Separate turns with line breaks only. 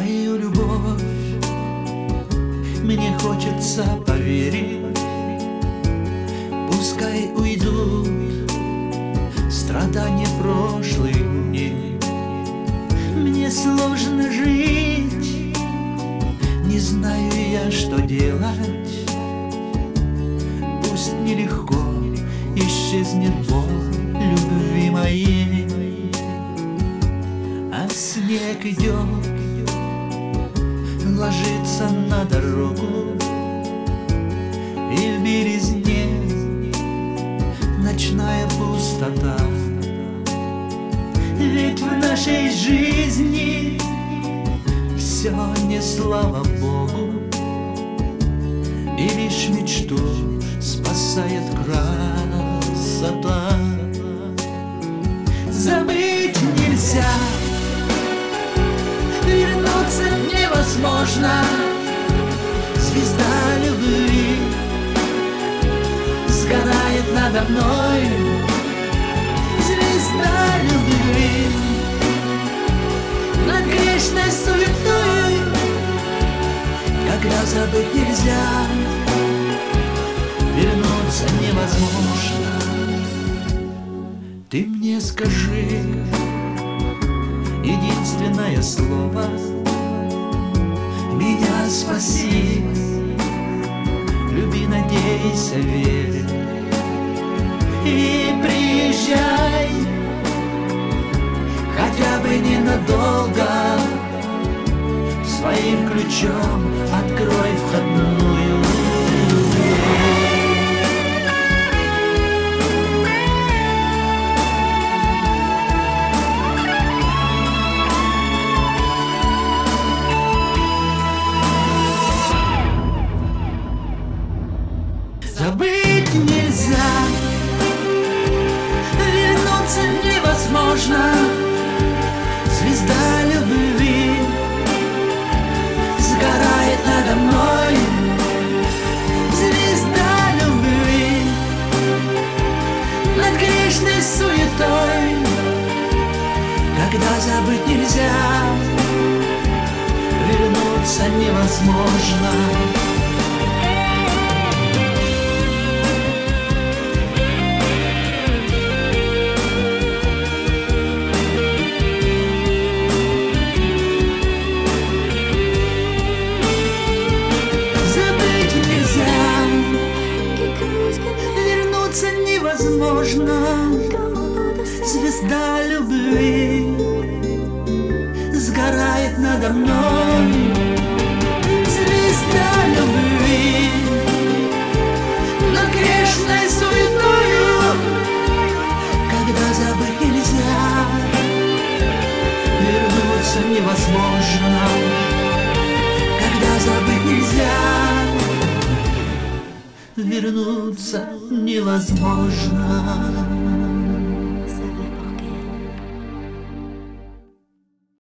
твою любовь мне хочется поверить. Пускай уйдут страдания прошлых дней. Мне сложно жить, не знаю я, что делать. Пусть нелегко исчезнет боль любви моей, а снег идет, ложится на дорогу, и в белизне ночная пустота. Ведь в нашей жизни все не слава Богу, и лишь мечту спасает красота. Забыть нельзя, вернуться невозможно. Звезда любви сгорает надо мной. Звезда любви над грешной суетой. Когда забыть нельзя, вернуться невозможно. Ты мне скажи единственное слово, меня спаси. Люби, надейся, верь, и приезжай, хотя бы ненадолго. Своим ключом открой входную дверь. Забыть нельзя, вернуться невозможно. Звезда любви сгорает надо мной. Звезда любви над грешной суетой. Когда забыть нельзя, вернуться невозможно. Невозможно. Звезда любви сгорает надо мной. Звезда любви над грешной суетою. Когда забыть нельзя, вернуться невозможно. Когда забыть нельзя, вернуться невозможно.